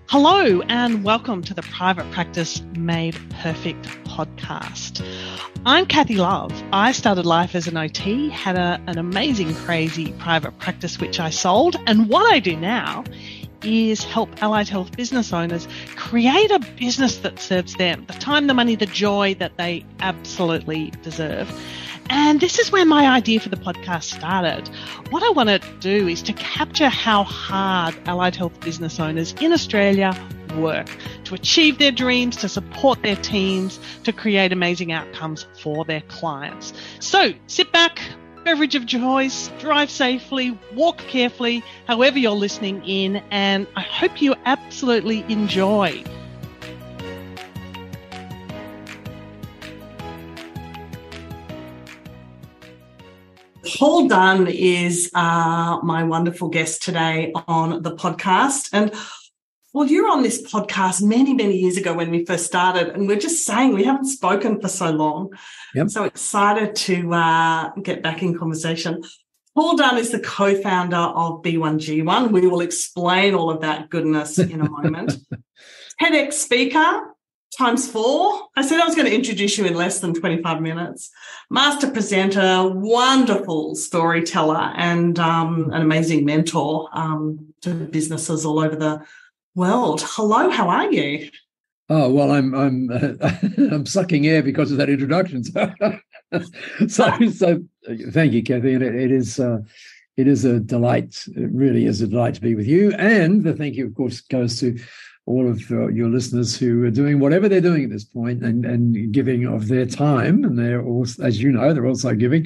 Hello and welcome to the Private Practice Made Perfect podcast. I'm Kathy Love. I started life as an OT, had an amazing, crazy private practice which I sold, and what I do now is help allied health business owners create a business that serves them, the time, the money, the joy that they absolutely deserve. And this is where my idea for the podcast started. What I want to do is to capture how hard allied health business owners in Australia work to achieve their dreams, to support their teams, to create amazing outcomes for their clients. So sit back, beverage of choice, drive safely, walk carefully, however you're listening in, and I hope you absolutely enjoy. Paul Dunn is my wonderful guest today on the podcast. And well, you were on this podcast many, many years ago when we first started, and we're just saying we haven't spoken for so long. Yep. I'm so excited to get back in conversation. Paul Dunn is the co-founder of B1G1. We will explain all of that goodness in a moment. TEDx speaker, ×4. I said I was going to introduce you in less than 25 minutes. Master presenter, wonderful storyteller, and an amazing mentor to businesses all over the world. Hello, how are you? Oh, well, I'm I'm sucking air because of that introduction. So thank you, Kathy. And it is a delight. It really is a delight to be with you. And the thank you, of course, goes to all of your listeners who are doing whatever they're doing at this point and giving of their time. And they're also, as you know, they're also giving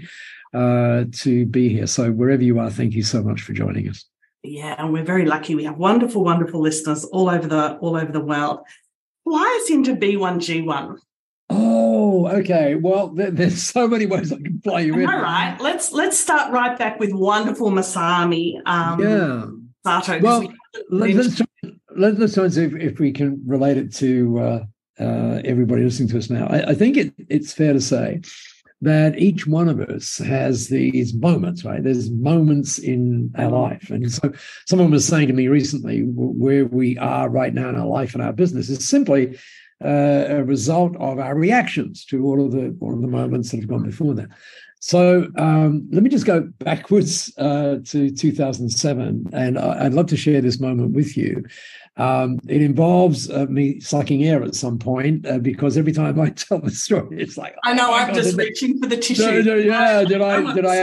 to be here. So wherever you are, thank you so much for joining us. Yeah, and we're very lucky. We have wonderful, wonderful listeners all over the world. Fly us into B1G1. Oh, okay. Well, there's so many ways I can fly you in. All right. Let's start right back with wonderful Masami. Sato. Well, let's try and see if we can relate it to everybody listening to us now. I think it's fair to say that each one of us has these moments, right? There's moments in our life. And so someone was saying to me recently, where we are right now in our life and our business is simply a result of our reactions to all of the moments that have gone before that. So let me just go backwards to 2007, and I'd love to share this moment with you. It involves me sucking air at some point because every time I tell the story, it's like I know I'm just reaching for the tissue. Did I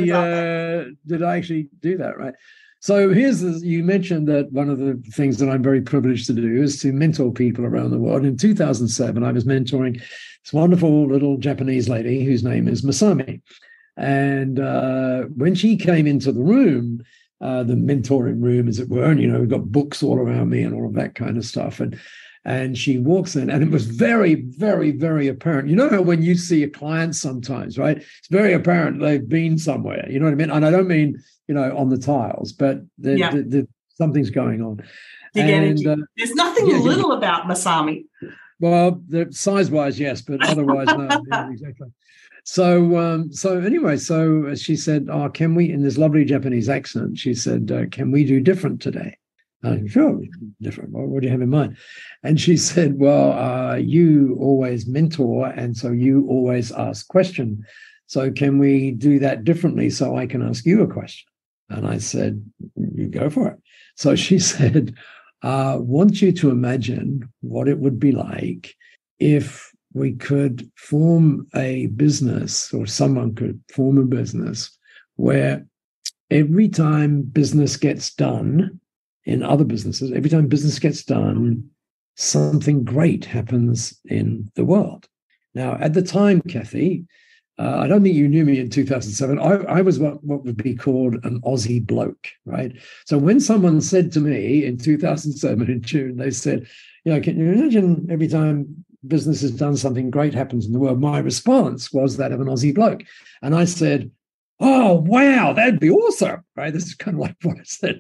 actually do that? Right. So you mentioned that one of the things that I'm very privileged to do is to mentor people around the world. In 2007, I was mentoring this wonderful little Japanese lady whose name is Masami. And when she came into the room, the mentoring room, as it were, and, we've got books all around me and all of that kind of stuff. And she walks in, and it was very, very, very apparent. You know how when you see a client sometimes, right? It's very apparent they've been somewhere. You know what I mean? And I don't mean, on the tiles, but something's going on. There's nothing little about Masami. Well, size-wise, yes, but otherwise, no. Yeah, exactly. So anyway, she said, "Oh, can we?" In this lovely Japanese accent, she said, "Can we do different today?" Sure, different. What do you have in mind? And she said, "Well, you always mentor, and so you always ask questions. So can we do that differently so I can ask you a question?" And I said, "You go for it." So she said, "I want you to imagine what it would be like if we could form a business, or someone could form a business where every time business gets done in other businesses, every time business gets done, something great happens in the world." Now, at the time, Kathy, I don't think you knew me in 2007. I was what would be called an Aussie bloke, right? So when someone said to me in 2007 in June, they said, "Can you imagine every time business has done something great happens in the world?" My response was that of an Aussie bloke. And I said, "Oh, wow, that'd be awesome," right? This is kind of like what I said.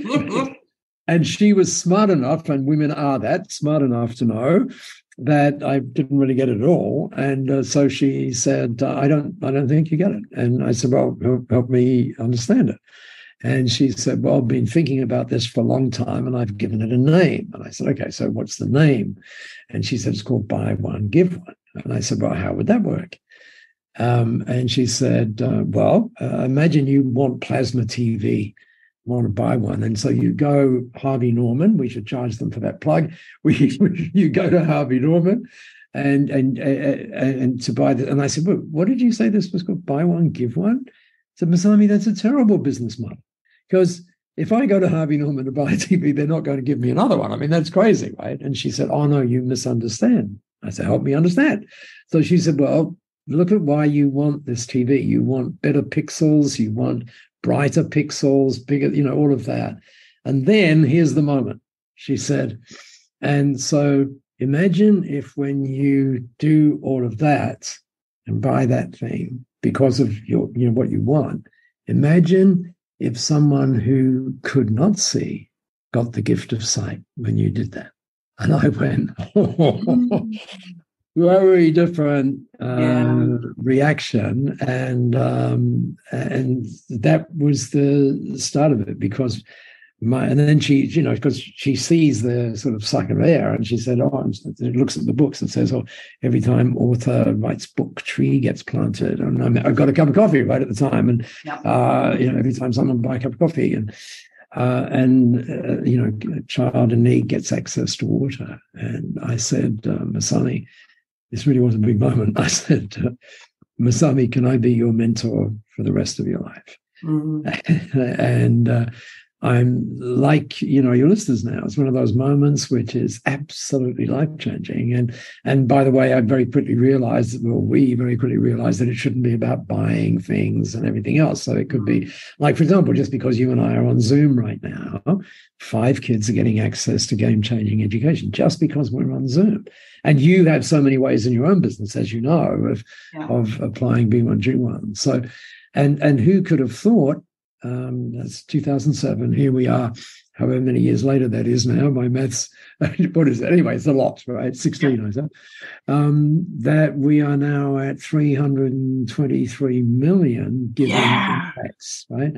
And she was smart enough, and women are that smart enough to know that I didn't really get it at all. And so she said, I don't think you get it. And I said, "Well, help me understand it." And she said, well, I've been thinking about this for a long time and I've given it a name. And I said, okay, so what's the name? And she said, it's called Buy One, Give One. And I said, well, how would that work? And she said, imagine you want plasma TV, want to buy one. And so you go Harvey Norman, we should charge them for that plug. You go to Harvey Norman and to buy this. And I said, well, what did you say this was called? Buy one, give one? I said, Masami, that's a terrible business model. Because if I go to Harvey Norman to buy a TV, they're not going to give me another one. I mean, that's crazy, right? And she said, oh, no, you misunderstand. I said, help me understand. So she said, well, look at why you want this TV. You want better pixels. You want brighter pixels, bigger, all of that. And then here's the moment, she said. And so imagine if when you do all of that and buy that thing because of your, what you want, imagine if someone who could not see got the gift of sight when you did that. And I went, very different reaction. And that was the start of it, because and then she, because she sees the sort of suck of air, and she said, it looks at the books and says, every time author writes book, tree gets planted. And I got a cup of coffee right at the time. And, every time someone buy a cup of coffee and a child in need gets access to water. And I said, Masami, this really was a big moment. I said, Masami, can I be your mentor for the rest of your life? Mm-hmm. And I'm like, your listeners now. It's one of those moments which is absolutely life-changing. And by the way, we very quickly realized that it shouldn't be about buying things and everything else. So it could be, like, for example, just because you and I are on Zoom right now, 5 kids are getting access to game-changing education just because we're on Zoom. And you have so many ways in your own business, as you know, of applying B1G1. So, and who could have thought, that's 2007. Here we are, however many years later that is now. My maths, what is it? Anyway, it's a lot, right? 16, I said. That we are now at 323 million given impacts, right?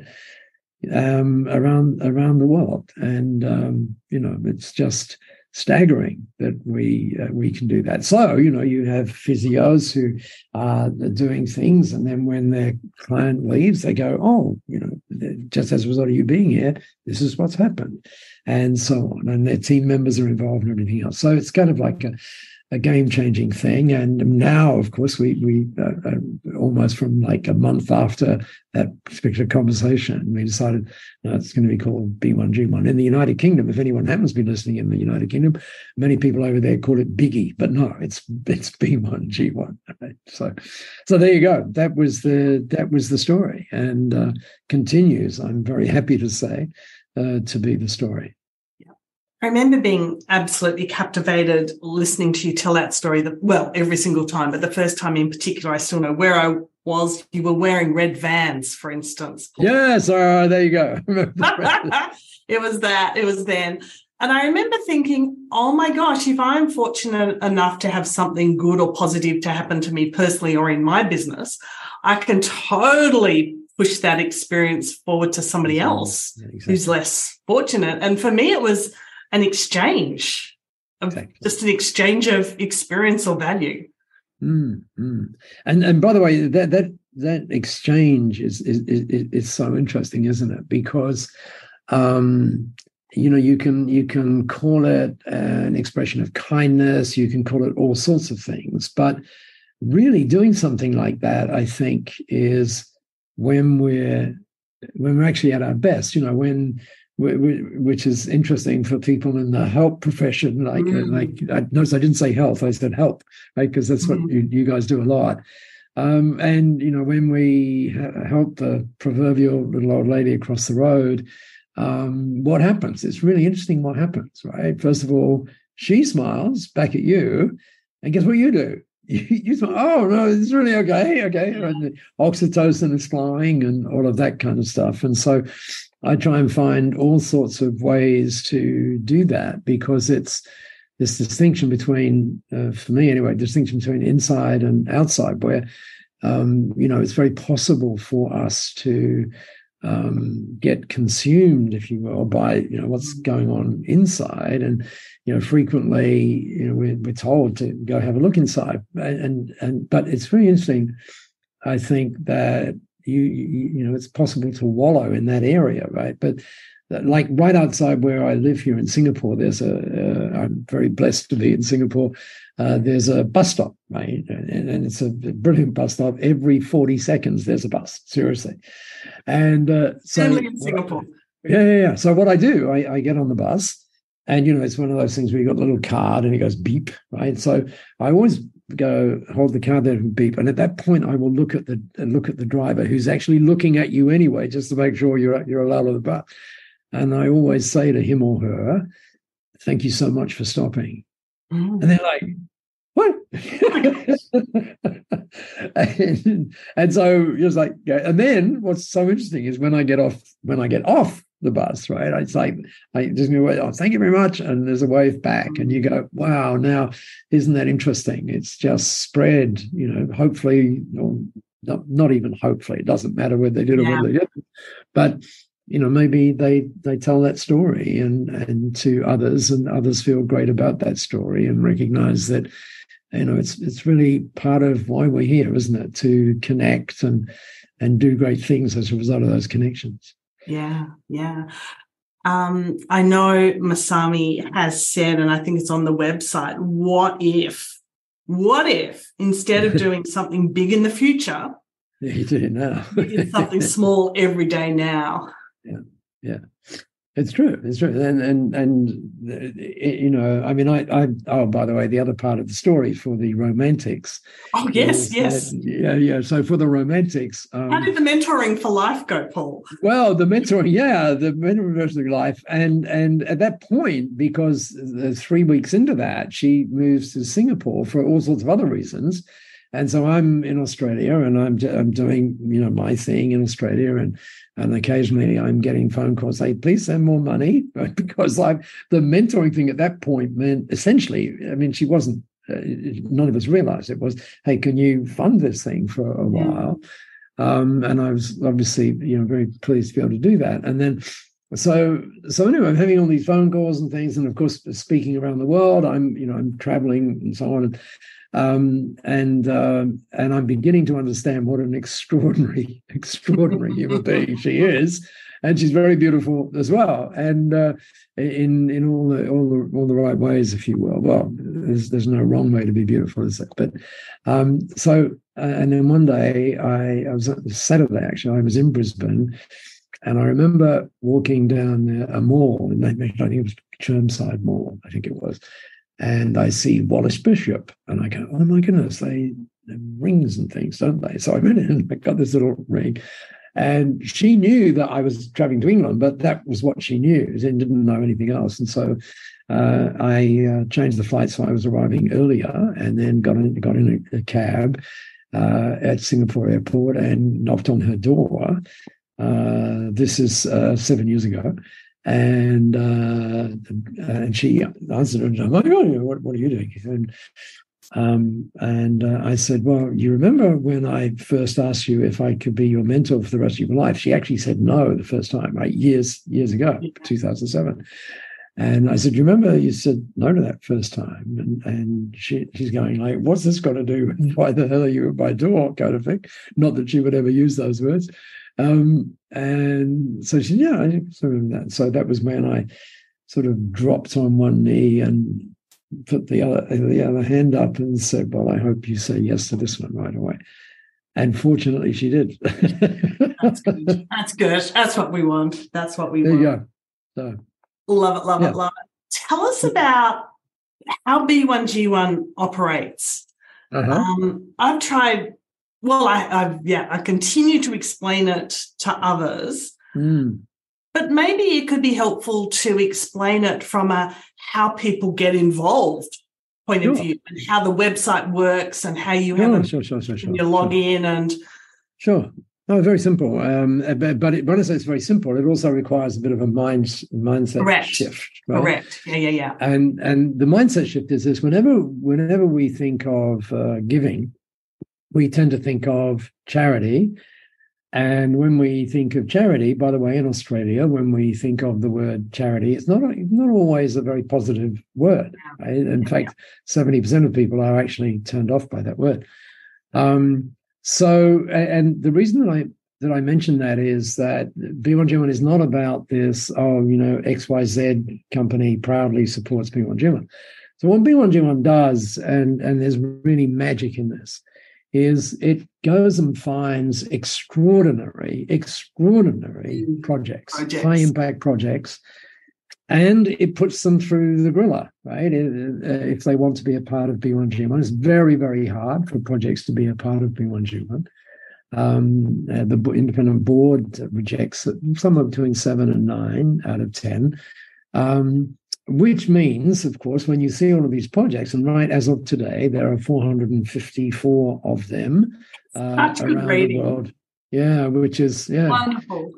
Around the world. And, it's just staggering that we can do that. So, you have physios who are doing things, and then when their client leaves, they go, just as a result of you being here, this is what's happened, and so on. And their team members are involved and everything else. So it's kind of like a game-changing thing. And now, of course, we almost from like a month after that particular conversation, we decided it's going to be called B1G1. In the United Kingdom, if anyone happens to be listening in the United Kingdom, many people over there call it Biggie, but no, it's B1G1. Right? So there you go. That was the story, and continues, I'm very happy to say, to be the story. I remember being absolutely captivated listening to you tell that story, every single time, but the first time in particular, I still know where I was. You were wearing red Vans, for instance. Yes, there you go. It was then. And I remember thinking, oh my gosh, if I'm fortunate enough to have something good or positive to happen to me personally or in my business, I can totally push that experience forward to somebody else who's less fortunate. And for me, it was an exchange, just an exchange of experience or value. Mm-hmm. And by the way, that exchange is so interesting, isn't it? Because you can call it an expression of kindness, you can call it all sorts of things, but really doing something like that, I think, is when we're actually at our best. Which is interesting for people in the help profession. Like I noticed I didn't say health, I said help, right? Because that's what you guys do a lot. And when we help the proverbial little old lady across the road, what happens? It's really interesting what happens, right? First of all, she smiles back at you, and guess what you do? You smile. Oh no, it's really okay. And the oxytocin is flying and all of that kind of stuff. And so I try and find all sorts of ways to do that, because it's this distinction between, for me anyway, distinction between inside and outside, where, it's very possible for us to get consumed, if you will, by what's going on inside. And frequently we're told to go have a look inside, and but it's very interesting. I think that it's possible to wallow in that area, right? But like right outside where I live here in Singapore, there's I'm very blessed to be in Singapore. There's a bus stop, right? And it's a brilliant bus stop. Every 40 seconds, there's a bus, seriously. And so only in Singapore. Yeah. So what I do, I get on the bus, and it's one of those things where you got a little card and it goes beep, right? So I always go hold the card there and beep, and at that point I will look at the driver, who's actually looking at you anyway, just to make sure you're allowed on the bus. And I always say to him or her, "Thank you so much for stopping." And they're like, "What?" and so just like, and then what's so interesting is when I get off the bus, right? It's like I just go, "Oh, thank you very much," and there's a wave back, and you go, "Wow, now isn't that interesting?" It's just spread, hopefully, or not even hopefully. It doesn't matter whether they did or whether they didn't, but maybe they tell that story and to others, and others feel great about that story and recognize that it's really part of why we're here, isn't it? To connect and do great things as a result of those connections. Yeah. I know Masami has said, and I think it's on the website, what if instead of doing something big in the future, you do it now. you did something small every day now. Yeah. It's true. And I mean, I by the way, the other part of the story for the romantics. Oh, yes. Yeah. So for the romantics. How did the mentoring for life go, Paul? Well, the mentoring for life. And at that point, because 3 weeks into that, she moves to Singapore for all sorts of other reasons. And so I'm in Australia, and I'm doing my thing in Australia, and occasionally I'm getting phone calls saying, "Please send more money," because the mentoring thing at that point meant essentially, I mean, she wasn't. None of us realized it was, "Hey, can you fund this thing for a while?" And I was obviously very pleased to be able to do that. And then so anyway, I'm having all these phone calls and things, and of course speaking around the world. I'm traveling and so on. And I'm beginning to understand what an extraordinary human being she is, and she's very beautiful as well, and in all the right ways, if you will. Well, there's no wrong way to be beautiful, is there? But and then one day I was Saturday actually, I was in Brisbane, and I remember walking down a mall, and I think it was Chermside Mall, I think it was. And I see Wallace Bishop, and I go, "Oh my goodness, they have rings and things, don't they?" So I went in and I got this little ring, and she knew that I was traveling to England, but that was what she knew, and didn't know anything else. And so I changed the flight, so I was arriving earlier, and then got in a cab at Singapore Airport and knocked on her door. This is 7 years ago. And she answered, and I'm like, "Oh, what are you doing?" And I said, "Well, you remember when I first asked you if I could be your mentor for the rest of your life?" She actually said no the first time, right? Years ago, 2007. And I said, "You remember you said no to that first time?" And she's going like, "What's this got to do with why the hell are you at my door?" kind of thing. Not that she would ever use those words. And so she, "Yeah, I remember that." So that was when I sort of dropped on one knee and put the other hand up and said, "Well, I hope you say yes to this one right away." And fortunately, she did. That's good. That's good. That's what we want. That's what we there want. You go. So, love it. Tell us about how B1G1 operates. I've tried. Well, I continue to explain it to others, but maybe it could be helpful to explain it from a how people get involved point of view, and how the website works, and how you have you log in and. Sure. No, very simple. But when I say it's very simple, it also requires a bit of a mindset shift. Right? Correct. Yeah. And the mindset shift is this: whenever we think of giving, we tend to think of charity And when we think of charity, by the way, in Australia, when we think of the word charity, it's not always a very positive word. Right? In fact, 70% of people are actually turned off by that word. So, and the reason that I mention that is that B1G1 is not about this, XYZ company proudly supports B1G1. So what B1G1 does, and there's really magic in this, is it goes and finds extraordinary projects, high impact projects, and it puts them through the griller, right? If they want to be a part of B1G1, it's very, very hard for projects to be a part of B1G1. The independent board rejects it somewhere between 7 and 9 out of 10. Which means, of course, when you see all of these projects, and right as of today, there are 454 of them around the world. Yeah, which is wonderful.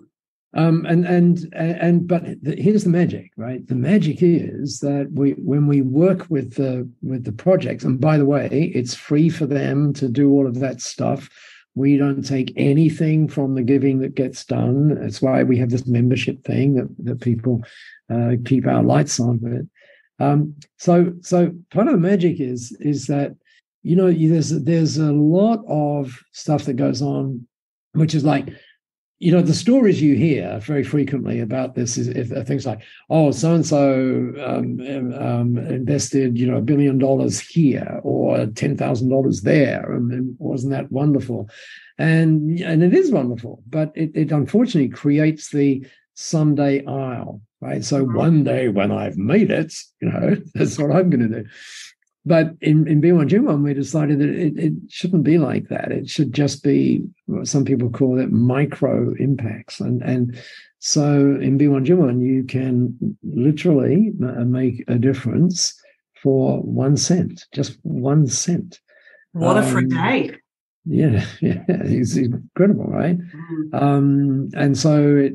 But here's the magic, right? The magic is that when we work with the projects, and by the way, it's free for them to do all of that stuff. We don't take anything from the giving that gets done. That's why we have this membership thing that people keep our lights on with. So part of the magic is that there's a lot of stuff that goes on, which is like, the stories you hear very frequently about this is things like, oh, so-and-so invested, $1 billion here or $10,000 there. And wasn't that wonderful? And it is wonderful, but it unfortunately creates the someday I'll, right? So one day when I've made it, that's what I'm going to do. But in B1G1, we decided that it shouldn't be like that. It should just be what some people call it micro impacts. And so in B1G1, you can literally make a difference for 1 cent, just 1 cent. What a free day. Yeah, it's incredible, right? And so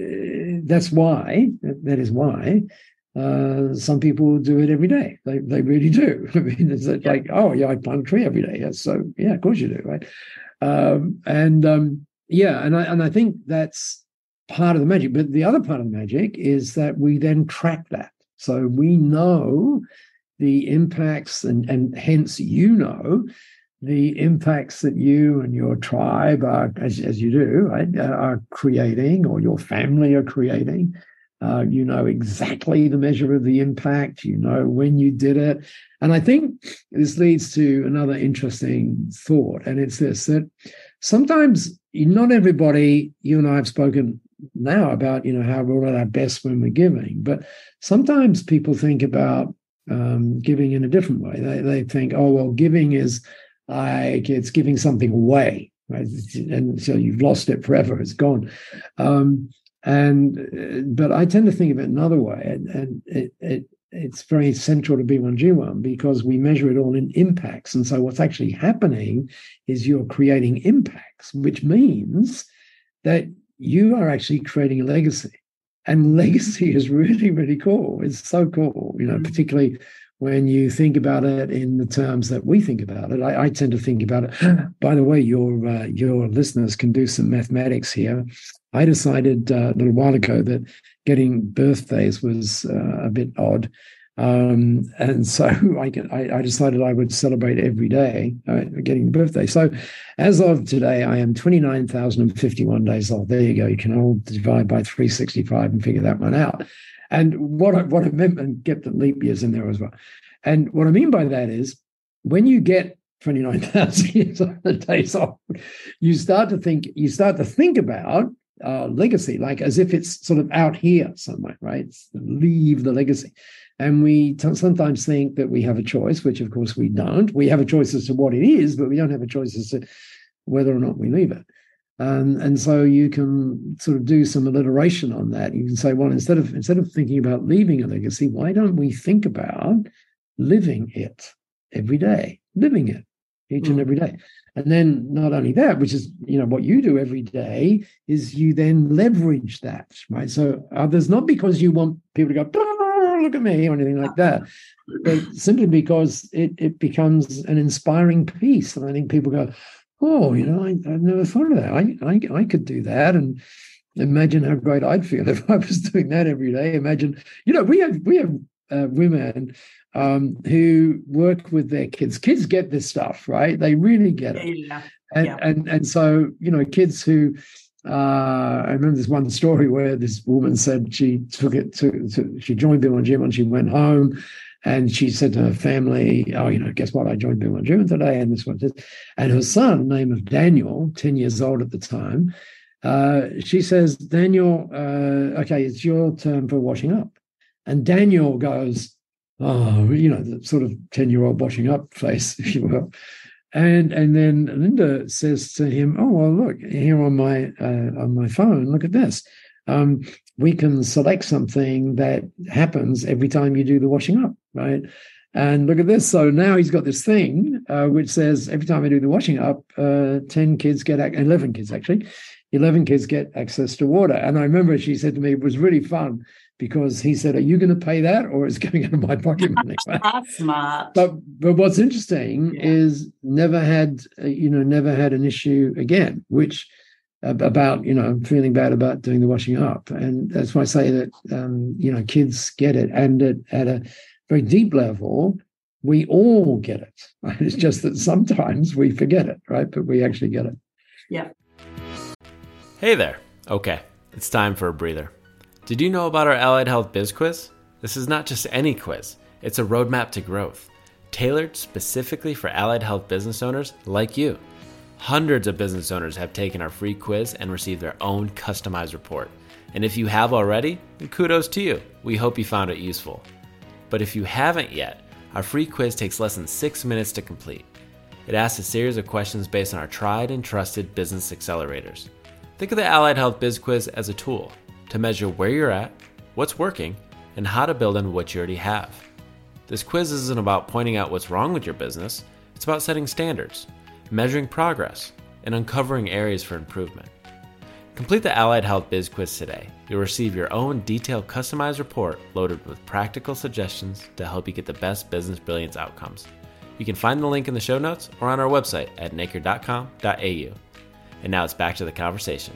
that is why some people do it every day. They really do. I mean, it's like, oh, yeah, I plant a tree every day. So, yeah, of course you do, right? And I think that's part of the magic. But the other part of the magic is that we then track that. So we know the impacts and hence, the impacts that you and your tribe are, as you do, right, are creating, or your family are creating. You know exactly the measure of the impact, when you did it. And I think this leads to another interesting thought, and it's this, that sometimes not everybody, you and I have spoken now about, how we're at our best when we're giving, but sometimes people think about giving in a different way. They think, oh, well, giving is like it's giving something away, right? And so you've lost it forever, it's gone. But I tend to think of it another way, and it's very central to B1G1 because we measure it all in impacts. And so what's actually happening is you're creating impacts, which means that you are actually creating a legacy. And legacy is really, really cool. It's so cool, particularly when you think about it in the terms that we think about it. I tend to think about it. By the way, your listeners can do some mathematics here. I decided a little while ago that getting birthdays was a bit odd. And so I decided I would celebrate every day getting a birthday. So as of today, I am 29,051 days old. There you go. You can all divide by 365 and figure that one out. And what I meant, and get the leap years in there as well. And what I mean by that is when you get 29,000 days old, you start to think about legacy, like as if it's sort of out here somewhere, right? Leave the legacy. And we sometimes think that we have a choice, which of course we don't. We have a choice as to what it is, but we don't have a choice as to whether or not we leave it. And so you can sort of do some alliteration on that. You can say, well, instead of thinking about leaving a legacy, why don't we think about living it every day, living it each and every day? And then not only that, which is, what you do every day, is you then leverage that, right? So others, not because you want people to go, oh, look at me or anything like that, but simply because it becomes an inspiring piece. And I think people go, oh, I've never thought of that. I could do that, and imagine how great I'd feel if I was doing that every day. Imagine, we have women who work with their kids. Kids get this stuff, right? They really get it. Yeah. And so, kids who, I remember this one story where this woman said she took it she joined B1G when she went home, and she said to her family, oh, guess what? I joined B1G today, and this one. And her son, name of Daniel, 10 years old at the time, she says, Daniel, okay, it's your turn for washing up. And Daniel goes, oh, the sort of 10-year-old washing up face, if you will. And then Linda says to him, oh, well, look, here on my phone, look at this. We can select something that happens every time you do the washing up, right? And look at this. So now he's got this thing which says every time I do the washing up, 11 kids actually, 11 kids get access to water. And I remember she said to me, it was really fun because he said, are you going to pay that or is it going out of my pocket money? That's smart. But what's interesting is never had an issue again, which about, feeling bad about doing the washing up. And that's why I say that, kids get it. And at a very deep level, we all get it. Right? It's just that sometimes we forget it, right? But we actually get it. Yeah. Hey there. Okay, it's time for a breather. Did you know about our Allied Health Biz Quiz? This is not just any quiz. It's a roadmap to growth, tailored specifically for allied health business owners like you. Hundreds of business owners have taken our free quiz and received their own customized report. And if you have already, then kudos to you. We hope you found it useful. But if you haven't yet, our free quiz takes less than 6 minutes to complete. It asks a series of questions based on our tried and trusted business accelerators. Think of the Allied Health Biz Quiz as a tool to measure where you're at, what's working, and how to build on what you already have. This quiz isn't about pointing out what's wrong with your business. It's about setting standards, measuring progress, and uncovering areas for improvement. Complete the Allied Health Biz Quiz today. You'll receive your own detailed customized report loaded with practical suggestions to help you get the best business brilliance outcomes. You can find the link in the show notes or on our website at nacre.com.au. And now it's back to the conversation.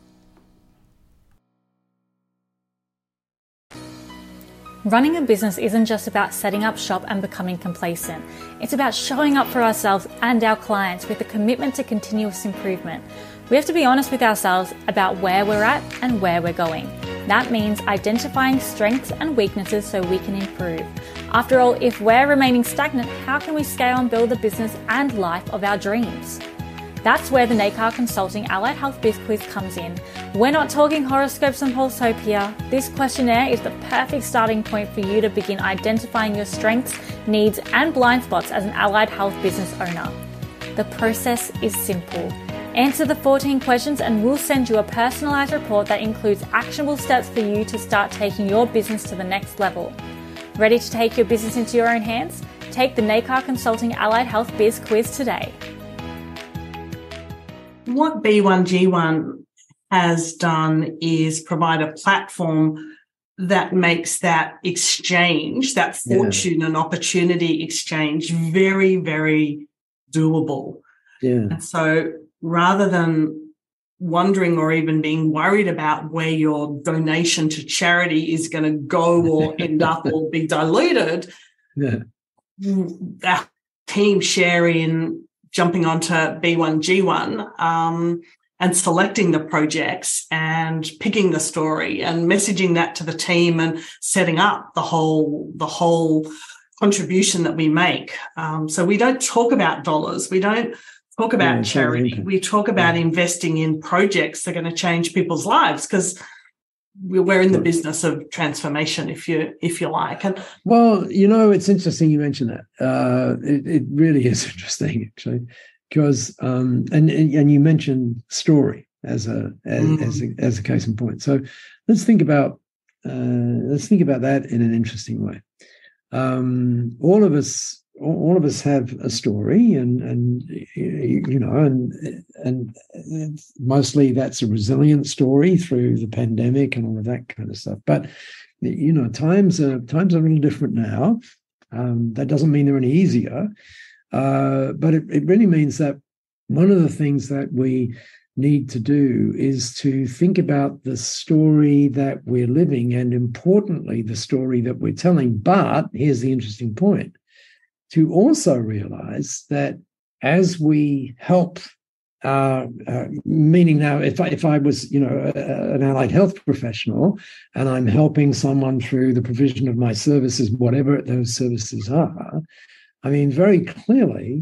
Running a business isn't just about setting up shop and becoming complacent. It's about showing up for ourselves and our clients with a commitment to continuous improvement. We have to be honest with ourselves about where we're at and where we're going. That means identifying strengths and weaknesses so we can improve. After all, if we're remaining stagnant, how can we scale and build the business and life of our dreams? That's where the NACAR Consulting Allied Health Biz Quiz comes in. We're not talking horoscopes and pulse hope here. This questionnaire is the perfect starting point for you to begin identifying your strengths, needs, and blind spots as an allied health business owner. The process is simple. Answer the 14 questions and we'll send you a personalized report that includes actionable steps for you to start taking your business to the next level. Ready to take your business into your own hands? Take the NACAR Consulting Allied Health Biz Quiz today. What B1G1 has done is provide a platform that makes that exchange, that fortune and opportunity exchange very, very doable. Yeah. And so rather than wondering or even being worried about where your donation to charity is going to go or end up or be diluted, our team share in jumping onto B1G1 and selecting the projects and picking the story and messaging that to the team and setting up the whole contribution that we make. So we don't talk about dollars. We don't talk about charity. We talk about investing in projects that are going to change people's lives because we're in the business of transformation, if you like. And well, it's interesting you mentioned that. It really is interesting, actually, because and you mentioned story as a case in point. So let's think about that in an interesting way. All of us have a story, and mostly that's a resilient story through the pandemic and all of that kind of stuff. But times are a little different now. That doesn't mean they're any easier, but it really means that one of the things that we need to do is to think about the story that we're living and, importantly, the story that we're telling. But here's the interesting point, to also realize that as we help, meaning now, if I was, an allied health professional and I'm helping someone through the provision of my services, whatever those services are, I mean, very clearly,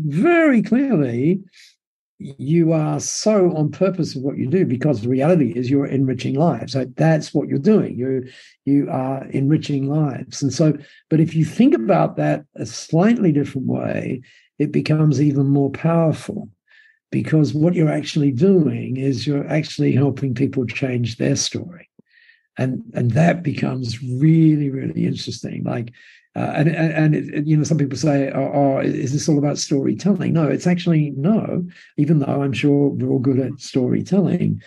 you are so on purpose of what you do, because the reality is you're enriching lives. So that's what you're doing. You are enriching lives. And so, but if you think about that a slightly different way, it becomes even more powerful, because what you're actually doing is you're actually helping people change their story. And that becomes really, really interesting. Like, some people say, oh, is this all about storytelling? No, it's actually no, even though I'm sure we're all good at storytelling.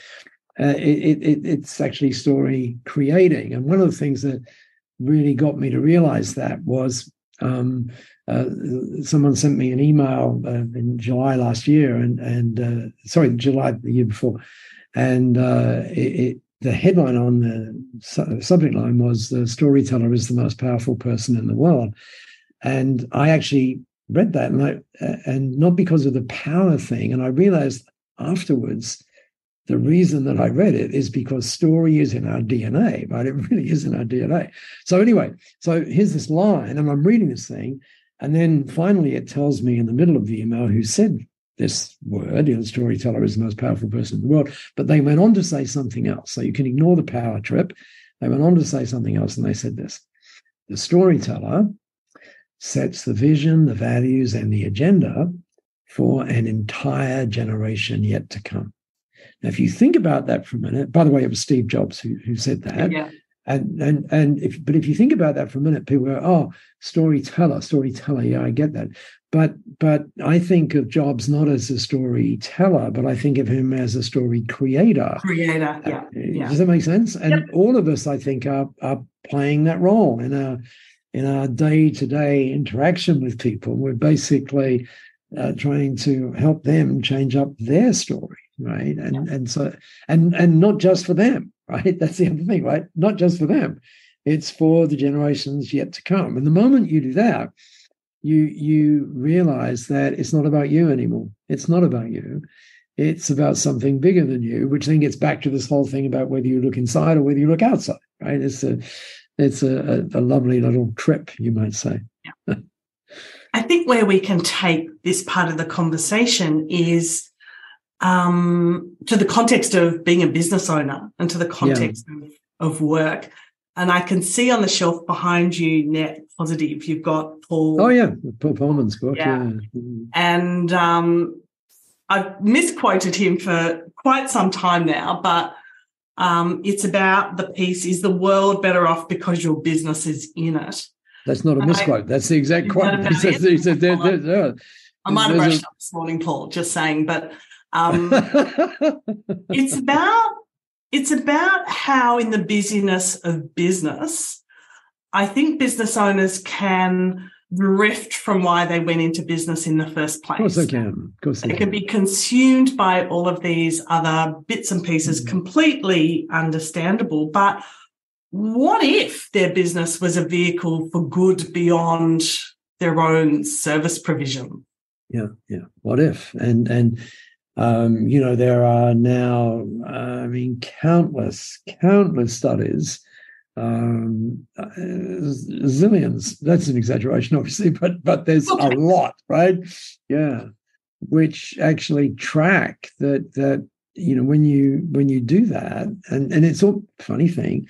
It's actually story creating. And one of the things that really got me to realize that was someone sent me an email in July last year, July the year before. And the headline on the subject line was, "The storyteller is the most powerful person in the world." And I actually read that, and not because of the power thing. And I realized afterwards, the reason that I read it is because story is in our DNA, right? It really is in our DNA. So anyway, so here's this line, and I'm reading this thing, and then finally it tells me in the middle of the email who said this word, the storyteller is the most powerful person in the world. But they went on to say something else. So you can ignore the power trip. They went on to say something else, and they said this: the storyteller sets the vision, the values, and the agenda for an entire generation yet to come. Now, if you think about that for a minute, by the way, it was Steve Jobs who said that. Yeah. But if you think about that for a minute, people go, "Oh, storyteller, yeah, I get that." But I think of Jobs not as a storyteller, but I think of him as a story creator. Yeah. Does that make sense? And all of us, I think, are playing that role in our day-to-day interaction with people. We're basically trying to help them change up their story, right? And not just for them, right? That's the other thing, right? Not just for them. It's for the generations yet to come. And the moment you do that, you realize that it's not about you anymore. It's not about you. It's about something bigger than you, which then gets back to this whole thing about whether you look inside or whether you look outside, right? It's a lovely little trip, you might say. Yeah. I think where we can take this part of the conversation is to the context of being a business owner and to the context of work. And I can see on the shelf behind you, Net Positive, you've got Paul. Oh, yeah, Paul Polman's book. Yeah. And I've misquoted him for quite some time now, but it's about the piece, "Is the world better off because your business is in it?" That's not a misquote. That's the exact quote. He said, I might have brushed up this morning, Paul, just saying. But it's about how in the busyness of business, I think business owners can drift from why they went into business in the first place. Of course they can. They can be consumed by all of these other bits and pieces, completely understandable. But what if their business was a vehicle for good beyond their own service provision? Yeah. What if? And there are now, countless studies, zillions. That's an exaggeration, obviously, but there's a lot, right? Yeah, which actually track that. When you do that, and it's all funny thing.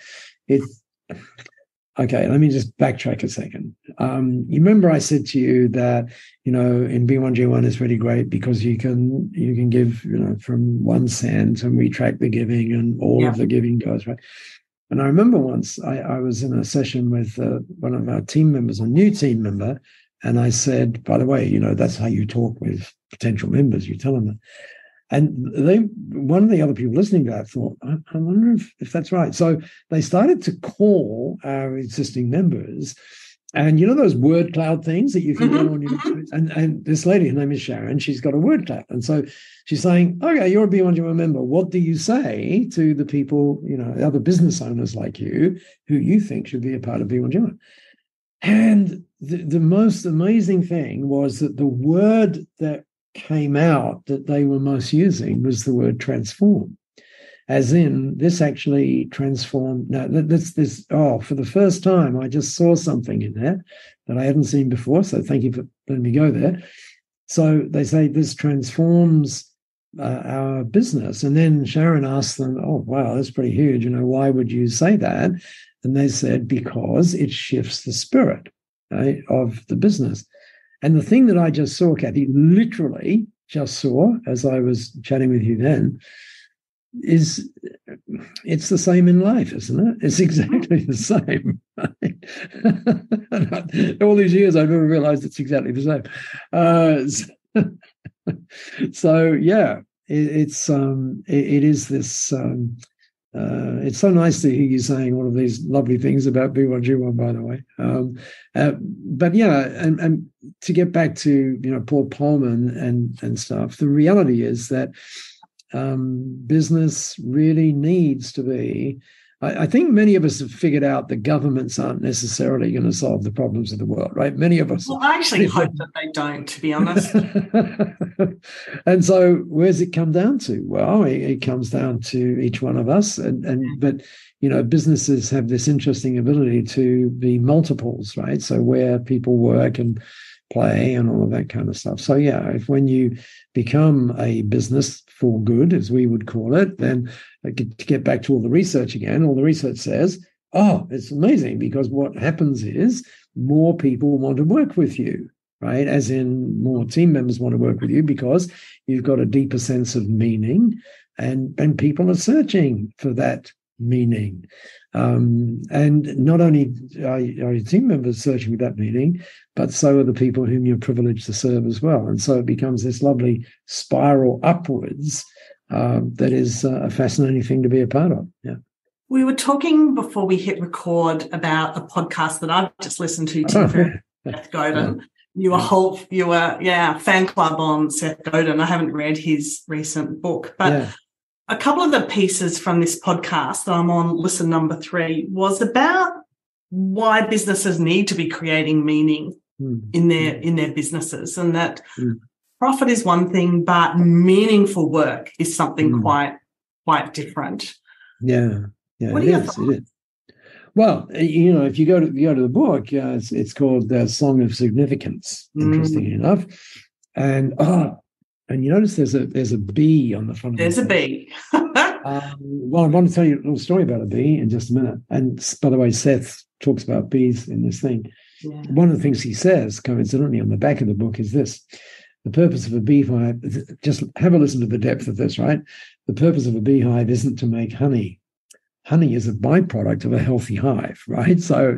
Okay, let me just backtrack a second. You remember I said to you that, in B1G1 is really great because you can give, from 1 cent, and we track the giving, and all of the giving goes, right? And I remember once I was in a session with one of our team members, a new team member, and I said, by the way, that's how you talk with potential members. You tell them that. And one of the other people listening to that thought, I wonder if that's right. So they started to call our existing members And you know those word cloud things that you can get on your and this lady, her name is Sharon, she's got a word cloud. And so she's saying, okay, you're a B1G1 member. What do you say to the people, the other business owners like you, who you think should be a part of B1G1? And the most amazing thing was that the word that came out that they were most using was the word transform. As in, this actually transformed. Now, for the first time, I just saw something in there that I hadn't seen before. So thank you for letting me go there. So they say this transforms our business. And then Sharon asked them, oh, wow, that's pretty huge. Why would you say that? And they said, because it shifts the spirit, right, of the business. And the thing that I just saw, Kathy, literally just saw as I was chatting with you then, is it's the same in life, isn't it? It's exactly the same. Right? All these years, I've never realized it's exactly the same. So yeah, it is this. It's so nice to hear you saying all of these lovely things about B1G1, by the way. But yeah, and to get back to Paul Polman and stuff, the reality is that business really needs to be. I think many of us have figured out that governments aren't necessarily going to solve the problems of the world, right? Many of us. Well, I actually hope that they don't, to be honest. And so, where's it come down to? Well, it comes down to each one of us, but businesses have this interesting ability to be multiples, right? So where people work and play and all of that kind of stuff. So yeah, when you become a business for good, as we would call it, then to get back to all the research again, all the research says, oh, it's amazing, because what happens is more people want to work with you, right? As in more team members want to work with you because you've got a deeper sense of meaning, and people are searching for that meaning. And not only are your team members searching for that meaning, but so are the people whom you're privileged to serve as well. And so it becomes this lovely spiral upwards that is a fascinating thing to be a part of. Yeah. We were talking before we hit record about a podcast that I've just listened to, Seth Godin. You were fan club on Seth Godin. I haven't read his recent book, but a couple of the pieces from this podcast that I'm on, listen number 3, was about why businesses need to be creating meaning in their businesses, and that profit is one thing, but meaningful work is something quite different. Yeah. What are your thoughts? Well, if you go to the book, it's called Song of Significance. Interestingly enough, and you notice there's a bee on the front. There's a bee. Well, I want to tell you a little story about a bee in just a minute. And by the way, Seth talks about bees in this thing. Yeah. One of the things he says, coincidentally, on the back of the book is this: the purpose of a beehive. Just have a listen to the depth of this, right? The purpose of a beehive isn't to make honey. Honey is a byproduct of a healthy hive, right? So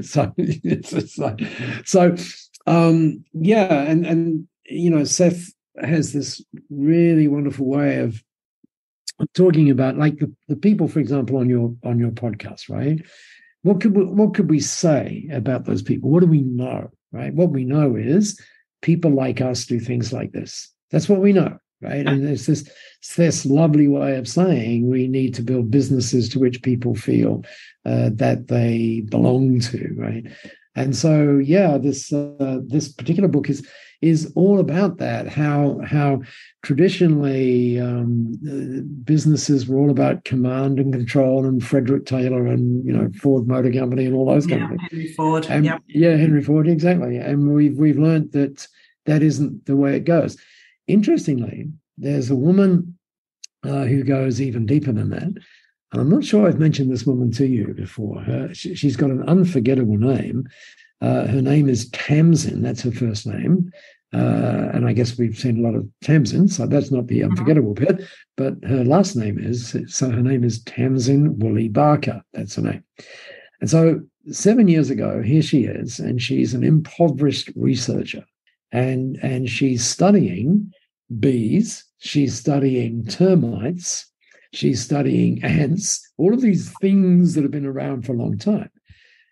Seth has this really wonderful way of talking about, like, the people, for example, on your podcast, right? What could we say about those people? What do we know, right? What we know is people like us do things like this. That's what we know, right? And there's this lovely way of saying we need to build businesses to which people feel that they belong to, right? And so, this particular book is all about that. How traditionally businesses were all about command and control, and Frederick Taylor and Ford Motor Company and all those kind of things. Henry Ford. Henry Ford, exactly. And we've learned that isn't the way it goes. Interestingly, there's a woman who goes even deeper than that. And I'm not sure I've mentioned this woman to you before. She's got an unforgettable name. Her name is Tamsin. That's her first name. And I guess we've seen a lot of Tamsin, so that's not the unforgettable bit. But her last name is, so her name is Tamsin Woolley Barker. That's her name. And so 7 years ago, here she is, and she's an impoverished researcher. And she's studying bees. She's studying termites. She's studying ants, all of these things that have been around for a long time.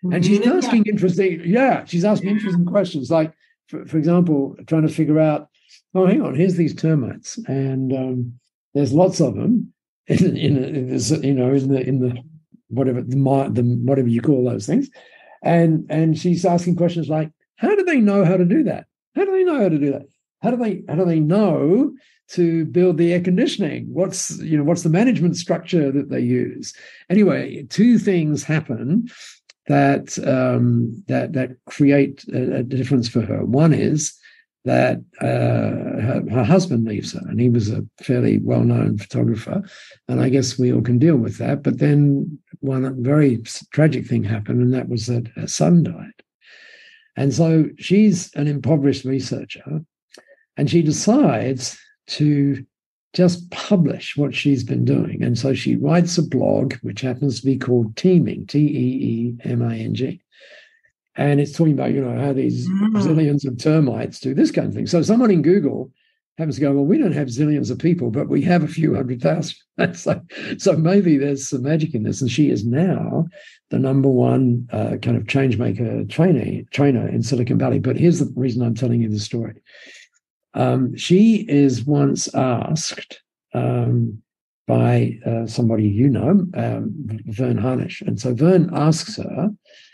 And she's asking interesting questions, like, for example, trying to figure out, oh, hang on, here's these termites, and there's lots of them in the whatever you call those things, and she's asking questions like, how do they know how to do that? How do they know how to do that? How do they know to build the air conditioning? What's the management structure that they use? Anyway, two things happen that create a difference for her. One is that her husband leaves her, and he was a fairly well-known photographer, and I guess we all can deal with that. But then one very tragic thing happened, and that was that her son died. And so she's an impoverished researcher, and she decides to just publish what she's been doing. And so she writes a blog, which happens to be called Teeming, Teeming. And it's talking about, how these zillions of termites do this kind of thing. So someone in Google happens to go, well, we don't have zillions of people, but we have a few 100,000. So maybe there's some magic in this. And she is now the number one kind of change maker trainer in Silicon Valley. But here's the reason I'm telling you the story. She is once asked by somebody Verne Harnish. And so Verne asks her,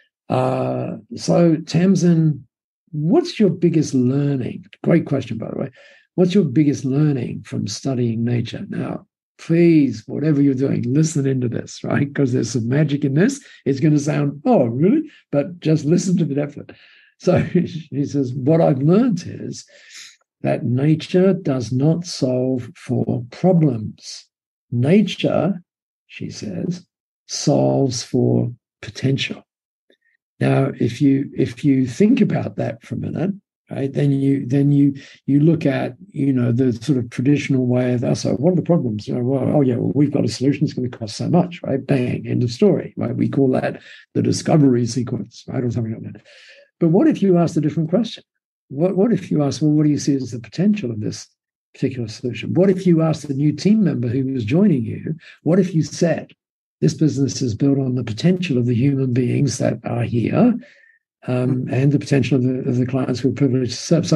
so Tamsin, what's your biggest learning? Great question, by the way. What's your biggest learning from studying nature? Now, please, whatever you're doing, listen into this, right? Because there's some magic in this. It's going to sound, oh, really? But just listen to the depth of it. So he says, what I've learned is that nature does not solve for problems. Nature, she says, solves for potential. Now, if you think about that for a minute, right, then you look at the sort of traditional way of so what are the problems? We've got a solution. It's going to cost so much, right? Bang, end of story, right? We call that the discovery sequence, right, or something like that. But what if you asked a different question? What if you asked, well, what do you see as the potential of this particular solution? What if you asked a new team member who was joining you? What if you said, this business is built on the potential of the human beings that are here, and the potential of the clients we're privileged to serve.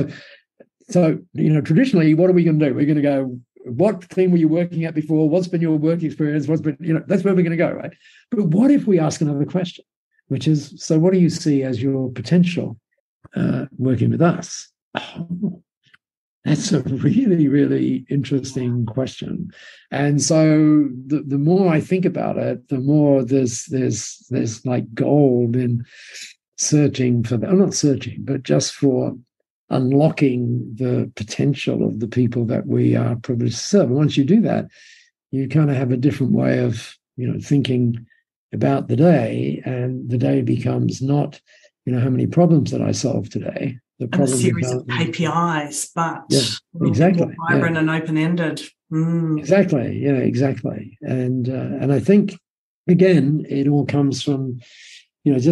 So traditionally, what are we going to do? We're going to go, what thing were you working at before? What's been your work experience? What's been, that's where we're going to go, right? But what if we ask another question, which is, so what do you see as your potential working with us? Oh, that's a really, really interesting question. And so the more I think about it, the more there's like gold in searching for that. I'm not searching, but just for unlocking the potential of the people that we are privileged to serve. And once you do that, you kind of have a different way of, thinking about the day, and the day becomes not, how many problems that I solve today. And a series of KPIs, but exactly, more vibrant and open-ended. Exactly, exactly. And I think, again, it all comes from, here's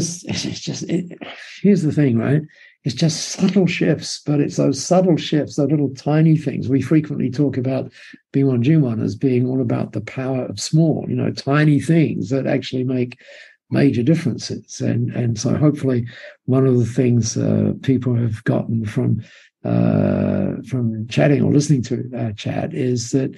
the thing, right? It's just subtle shifts, but it's those subtle shifts, those little tiny things. We frequently talk about B1G1 as being all about the power of small, tiny things that actually make major differences. And so hopefully one of the things people have gotten from chatting or listening to chat is that,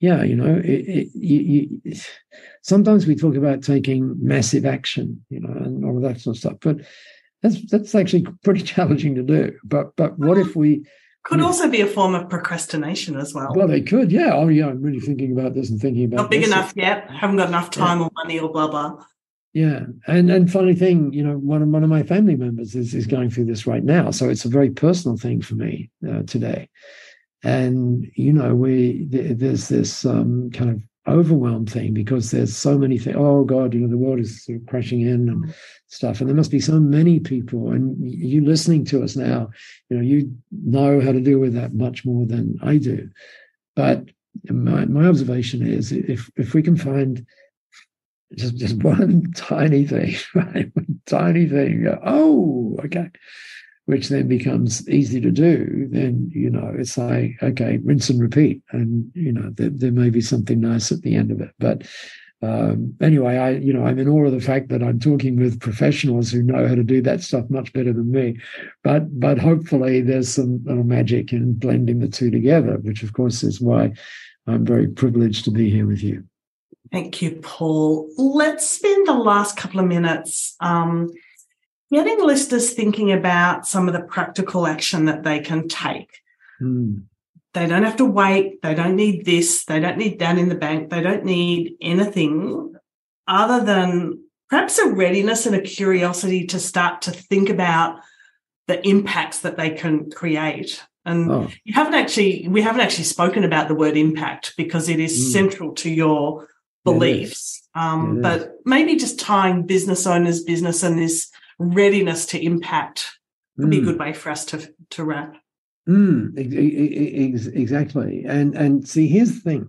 sometimes we talk about taking massive action, and all of that sort of stuff, but that's actually pretty challenging to do. But what if we could also be a form of procrastination as well? Well, they could, yeah. Oh, yeah, I'm really thinking about this and thinking about not big enough yet, haven't got enough time or money or blah, blah. Yeah. And funny thing, one of my family members is going through this right now. So it's a very personal thing for me today. And, there's this kind of overwhelmed thing because there's so many things. Oh, God, the world is sort of crashing in and stuff. And there must be so many people. And you listening to us now, you know how to deal with that much more than I do. But my observation is if we can find just one tiny thing, right? One tiny thing. Oh, okay. Which then becomes easy to do. Then, it's like, okay, rinse and repeat. And, there may be something nice at the end of it. But Anyway, I'm in awe of the fact that I'm talking with professionals who know how to do that stuff much better than me. But hopefully there's some little magic in blending the two together, which of course is why I'm very privileged to be here with you. Thank you, Paul. Let's spend the last couple of minutes getting listeners thinking about some of the practical action that they can take. They don't have to wait. They don't need this. They don't need that in the bank. They don't need anything other than perhaps a readiness and a curiosity to start to think about the impacts that they can create. And we haven't actually spoken about the word impact because it is central to your beliefs. But maybe just tying business owners' business and this readiness to impact would be a good way for us to wrap. Exactly. And see, here's the thing.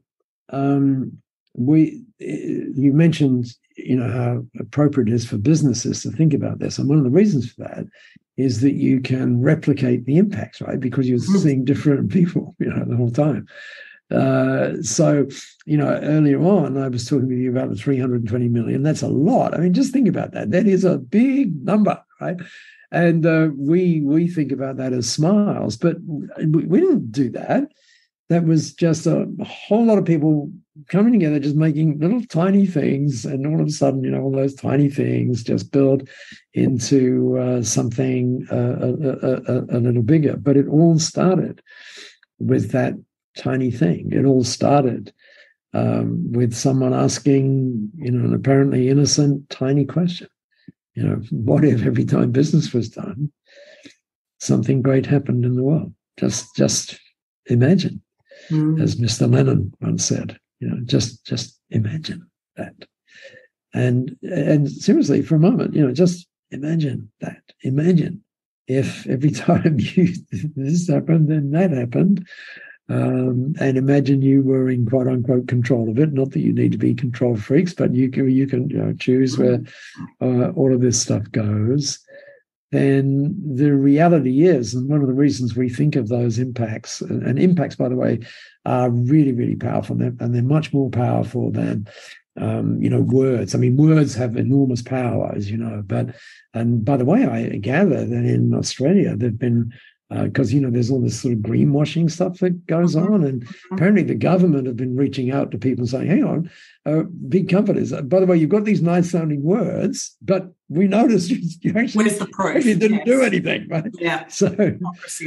You mentioned, how appropriate it is for businesses to think about this. And one of the reasons for that is that you can replicate the impacts, right? Because you're seeing different people, the whole time. So, earlier on, I was talking with you about the 320 million. That's a lot. I mean, just think about that. That is a big number, right? And we think about that as smiles, but we didn't do that. That was just a whole lot of people coming together, just making little tiny things, and all of a sudden, all those tiny things just build into something a little bigger. But it all started with that tiny thing. It all started with someone asking, an apparently innocent, tiny question. What if every time business was done, something great happened in the world? Just imagine, as Mr. Lennon once said. Just imagine that. And seriously, for a moment, just imagine that. Imagine if every time this happened, then that happened. And imagine you were in quote unquote control of it. Not that you need to be control freaks, but you can choose where all of this stuff goes. Then the reality is, and one of the reasons we think of those impacts, and impacts, by the way, are really, really powerful, and they're much more powerful than words. I mean, words have enormous power, as you know. And by the way, I gather that in Australia they've been. Because, there's all this sort of greenwashing stuff that goes on. And apparently the government have been reaching out to people saying, hang on, big companies, by the way, you've got these nice sounding words, but we noticed you actually, where's the proof? You didn't do anything, right? Yeah. So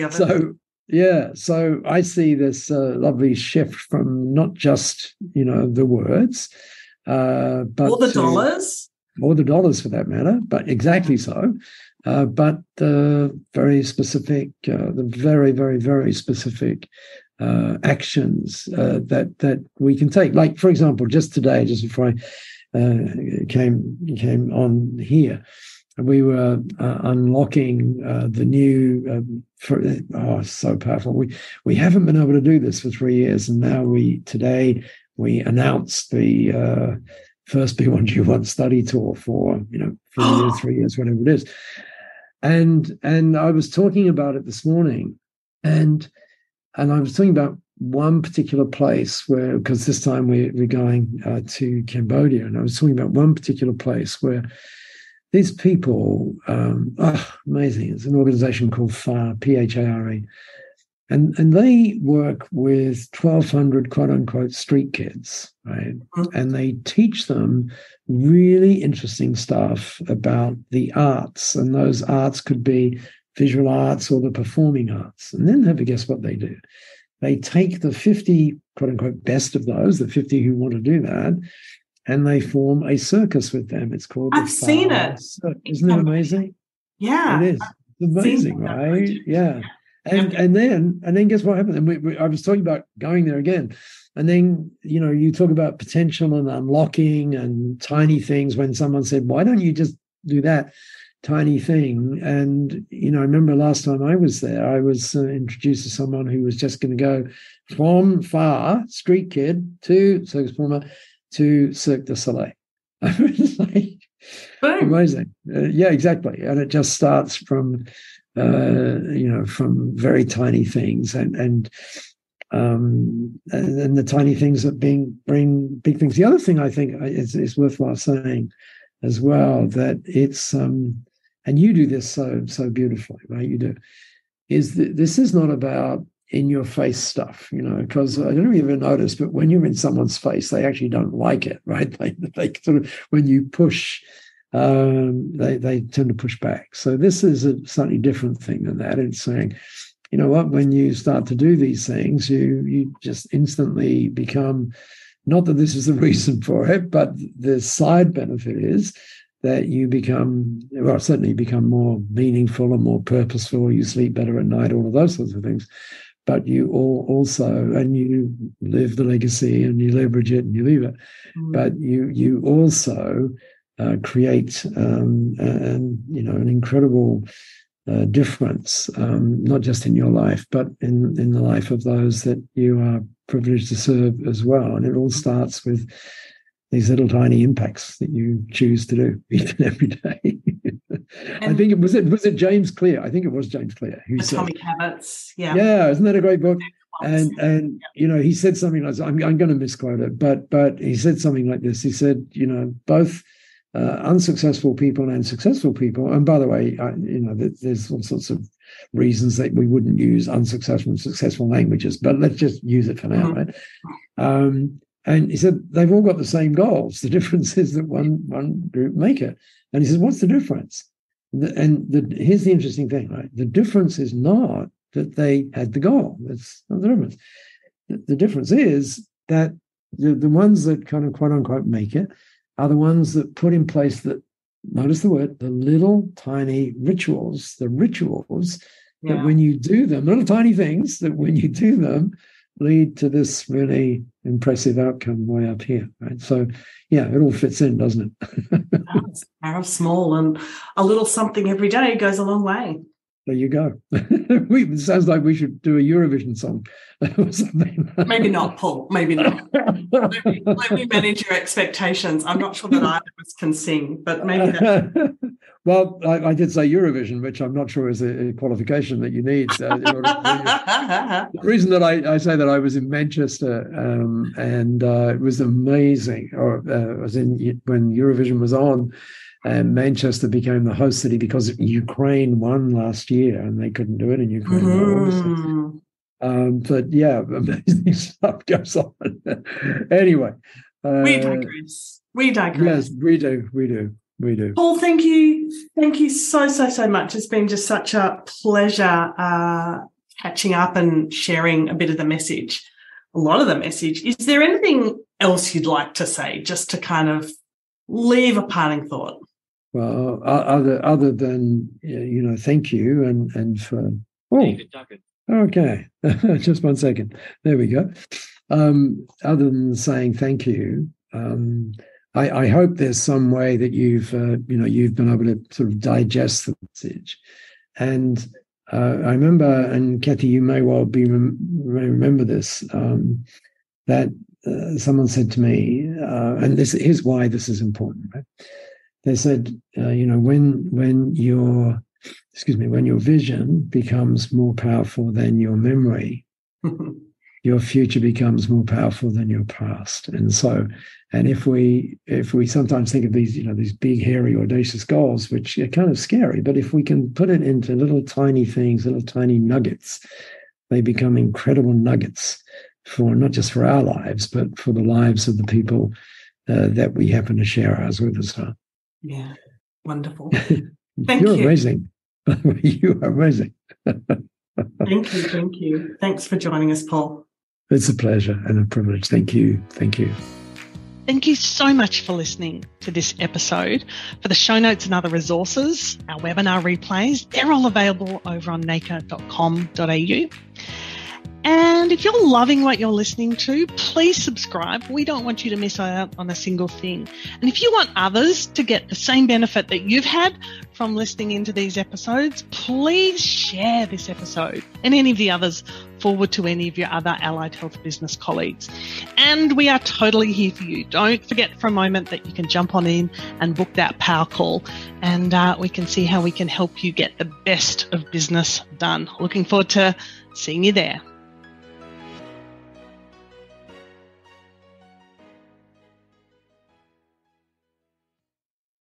I see this lovely shift from not just, the words, but or the dollars. Or the dollars for that matter, but exactly so. But the very specific, the very, very, very specific actions that we can take. Like, for example, just today, just before I came on here, we were unlocking the new. So powerful! We haven't been able to do this for 3 years, and now today we announced the first B1G1 study tour for 3 years, whatever it is. And I was talking about it this morning, and I was talking about one particular place where, because this time we're going to Cambodia, and I was talking about one particular place where these people, amazing. It's an organization called PHARE, P-H-A-R-E, and they work with 1,200 quote unquote street kids, right? And they teach them really interesting stuff about the arts, and those arts could be visual arts or the performing arts. And then have a guess what they do. They take the 50 quote unquote best of those, the 50 who want to do that, and they form a circus with them. It's called I've seen it. Isn't it amazing? Yeah. It is. It's amazing, right? Yeah. And then guess what happened? And I was talking about going there again. And then, you talk about potential and unlocking and tiny things, when someone said, why don't you just do that tiny thing? And, I remember last time I was there, I was introduced to someone who was just going to go from PHARE, street kid, to circus performer, to Cirque du Soleil. I was like, amazing. Yeah, exactly. And it just starts from, from very tiny things. And and the tiny things that bring big things. The other thing I think is worthwhile saying as well, that it's and you do this so beautifully, right? You do, is that this is not about in your face stuff, because I don't know if you ever noticed, but when you're in someone's face, they actually don't like it, right? They sort of, when you push, they tend to push back. So this is a slightly different thing than that. It's saying, you know what, when you start to do these things, you just instantly become, not that this is the reason for it, but the side benefit is that you certainly become more meaningful and more purposeful. You sleep better at night, all of those sorts of things. But you and you live the legacy and you leverage it and you leave it. But you also create an incredible difference, not just in your life, but in the life of those that you are privileged to serve as well. And it all starts with these little tiny impacts that you choose to do each and every day. I think was it James Clear? I think it was James Clear who said Atomic Habits. Yeah. Yeah, isn't that a great book? And he said something like, I'm going to misquote it, but he said something like this. He said, both unsuccessful people and successful people. And by the way, there's all sorts of reasons that we wouldn't use unsuccessful and successful languages, but let's just use it for now, right? And he said they've all got the same goals. The difference is that one group make it. And he says, what's the difference? Here's the interesting thing, right? The difference is not that they had the goal. That's not the difference. The difference is that the ones that kind of quote unquote make it are the ones that put in place that, notice the word, the little tiny rituals, that when you do them, little tiny things that when you do them, lead to this really impressive outcome way up here, right? So, yeah, it all fits in, doesn't it? Power of small, and a little something every day goes a long way. There you go. It sounds like we should do a Eurovision song or something. Maybe not, Paul. Maybe not. Let me manage your expectations. I'm not sure that either of us can sing, but maybe that's... Well, I did say Eurovision, which I'm not sure is a qualification that you need. In order to the reason that I say that, I was in Manchester and it was amazing. I was when Eurovision was on, and Manchester became the host city because Ukraine won last year and they couldn't do it in Ukraine. But yeah, amazing stuff goes on. Anyway. We digress. Yes, we do. Paul, thank you. Thank you so much. It's been just such a pleasure catching up and sharing a bit of the message, a lot of the message. Is there anything else you'd like to say, just to kind of leave a parting thought? Well, other than, thank you and for... Oh, okay. Just 1 second. There we go. Other than saying thank you, I hope there's some way that you've been able to sort of digest the message. And I remember, and Kathy, you may well remember this, that someone said to me, and here's why this is important, right? They said, when your vision becomes more powerful than your memory, your future becomes more powerful than your past. And so, and if we sometimes think of these big, hairy, audacious goals, which are kind of scary, but if we can put it into little tiny things, little tiny nuggets, they become incredible nuggets for not just for our lives, but for the lives of the people that we happen to share ours with as well. Yeah, wonderful. Thank You're you. Amazing. You are amazing. Thank you. Thanks for joining us, Paul. It's a pleasure and a privilege. Thank you. Thank you so much for listening to this episode. For the show notes and other resources, our webinar replays, they're all available over on naker.com.au. And if you're loving what you're listening to, please subscribe. We don't want you to miss out on a single thing. And if you want others to get the same benefit that you've had from listening into these episodes, please share this episode and any of the others forward to any of your other allied health business colleagues. And we are totally here for you. Don't forget for a moment that you can jump on in and book that power call, and we can see how we can help you get the best of business done. Looking forward to seeing you there.